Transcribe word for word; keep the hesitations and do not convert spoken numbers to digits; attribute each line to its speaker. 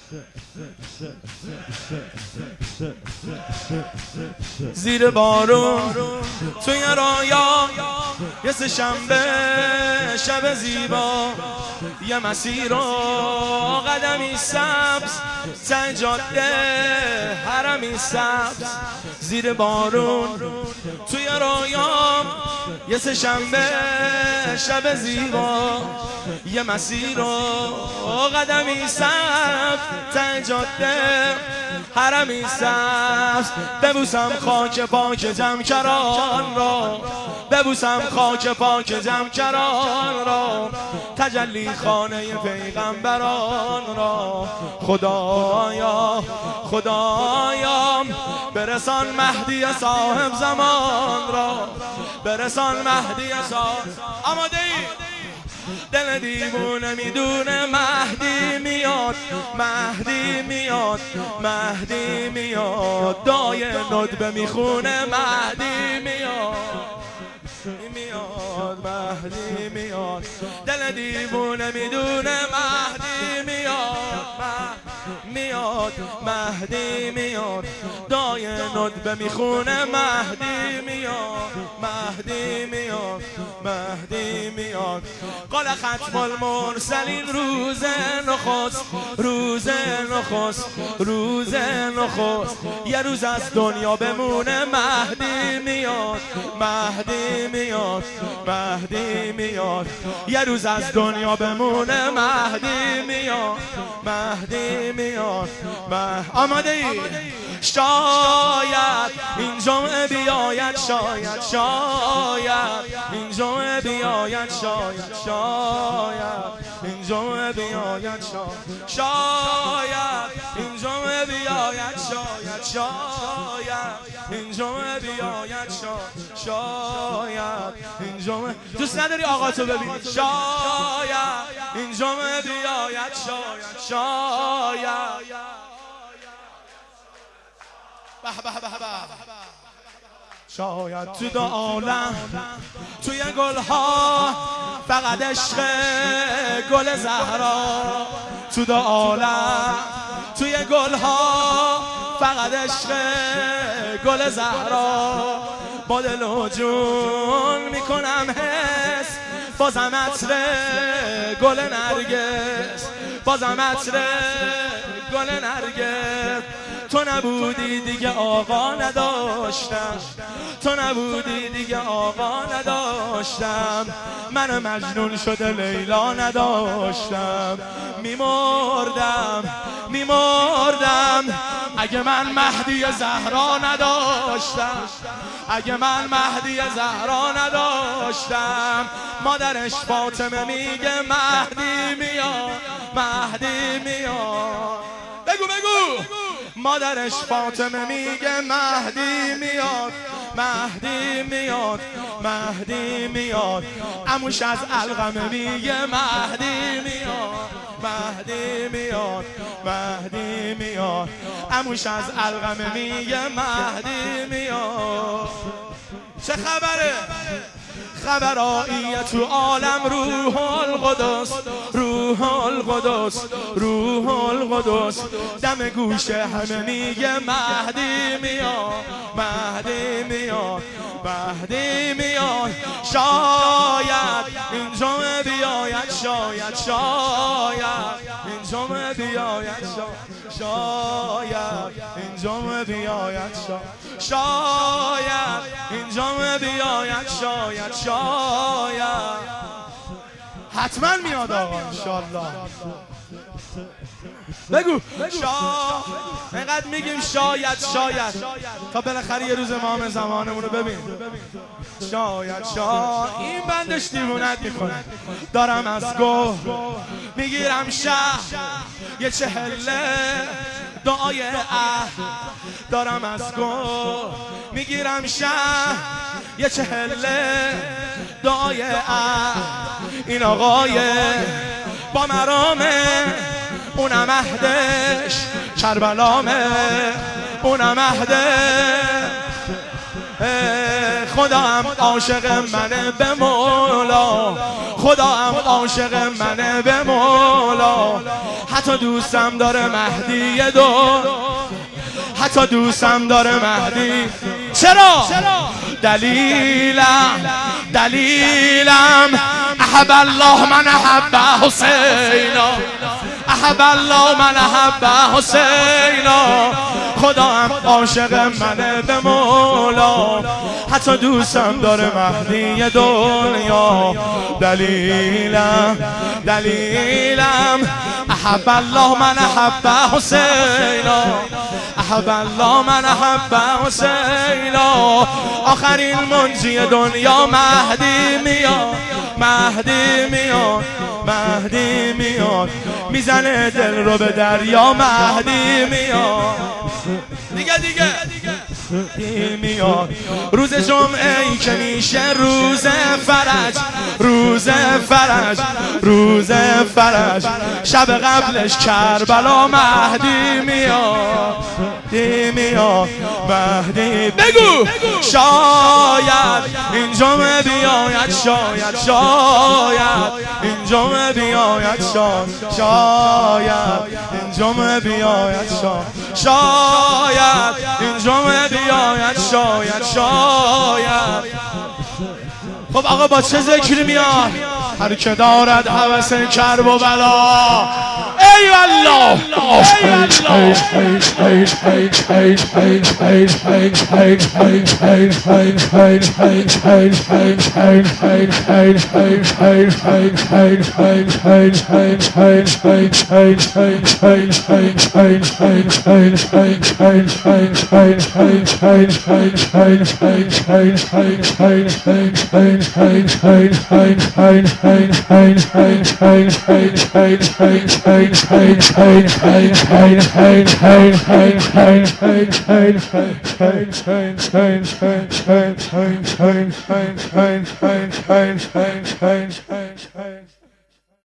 Speaker 1: زیر بارون توی رایا یه سه شنبه شب زیبا یه مسیر و قدمی سبز ته جاده حرمی سبز زیر بارون توی رایا یه سه شنبه شب زیبا یه مسیر و قدمی سبز ته جاده حرمی سبز ببوسم خاک پاک جمکران را ببوسم خاک پاک جمکران را تجلی خانه پیغمبران را خدایا خدایا برسان مهدی صاحب زمان را برسان مهدی صاحب آماده ای؟ دل دیوونه میدونه مهدی میاد مهدی میاد مهدی میاد دای ندبه میخونه مهدی میاد میاد مهدی میاد دل دیوونه میدونه مهدی میاد میاد مهدی میاد دای ندبه میخونه مهدی میاد مهدی میاد مهدی میاد قال ختم المرسلین روز نخست روز نخست روز نخست یه روز از دنیا بمونه مهدی میاد مهدی میاد مهدی میاد یه روز از دنیا بمونه مهدی میاد مهدی میاد آماده ای؟ شاید این جمعه بیاید شاید شاید این جمعه بیاید شاید شاید این جمعه بیاید شاید شاید این جمعه بیاید شاید شاید این جمعه بیاید شاید شاید این جمعه دوست نداری آقا تو ببینی شاید این جمعه بیاید شاید شاید به به به به شاید تو دو عالم توی گلها فقط عشق گل زهرا تو دو عالم توی گلها فقط عشق گل زهرا با دل و جون میکنم حس بازم عطر گل نرگس بازم عطر گل نرگس تو نبودی دیگه آقا نداشتم تو نبودی دیگه آقا نداشتم من مجنون شده لیلا نداشتم میمردم میمردم اگه من مهدی زهرا نداشتم اگه من مهدی زهرا نداشتم مادرش فاطمه میگه مهدی میاد مهدی میاد بگو بگو مادرش فاطمه میگه مهدی میاد مهدی میاد مهدی میاد عموش از علقمه میگه مهدی میاد مهدی میاد مهدی میاد عموش از علقمه میگه مهدی میاد چه خبره؟ خبرایی تو عالم روح القدس روح القدس روح القدس دم گوشه همه میگه مهدی میاد مهدی میاد مهدی میاد شاید این جمعه بیاید شاید شاید این جمعه بیاید شاید این جمعه بیاید شاید این جمعه بیاید شاید شاید حتما میاد آقا انشالله بگو شاید اینقدر میگیم شاید شاید تا بالاخره یه روز امام زمانمون رو ببین شاید شاید این بندش دیوونت میکنه دارم از گوه میگیرم شهر یه چهله دعای اه دارم از گوه میگیرم شهر یه چهله دعای اه این آقای با مرامه اونم مهدش کربلامه اونم مهدش خدا هم عاشق منه به مولا، خدا هم عاشق منه به مولا. حتی دوستم داره مهدی دو، حتی دوستم داره مهدی. چرا؟ دلیلم دلیلم احب الله من احب حسینا، احب الله من احب حسینا. خدا هم عاشق منه به مولا، حتی دوستم داره مهدی دنیا. دلیلم دلیلم احب الله من احب حسینا، احب الله من احب حسینا. آخرین منجی دنیا مهدی میاد، مهدی میاد، مهدی میاد. میزنه دل رو به دریا، مهدی میاد دیگه دیگه میاد. روز جمعه ای که میشه روز فرج، روز فرج، روز فرج. شب قبلش کربلا مهدی میاد، مهدی میاد، مهدی. بگو شاید این جمعه بیاید، شاید شاید این جمعه بیاید، شاید شاید این جمعه بیاید، شاید شاید این جمعه بیاید، شاید شاید. خب آقا با چه ذکری میاد؟ هر که دارد هوس کرب و بلا. ای والله ای Allah.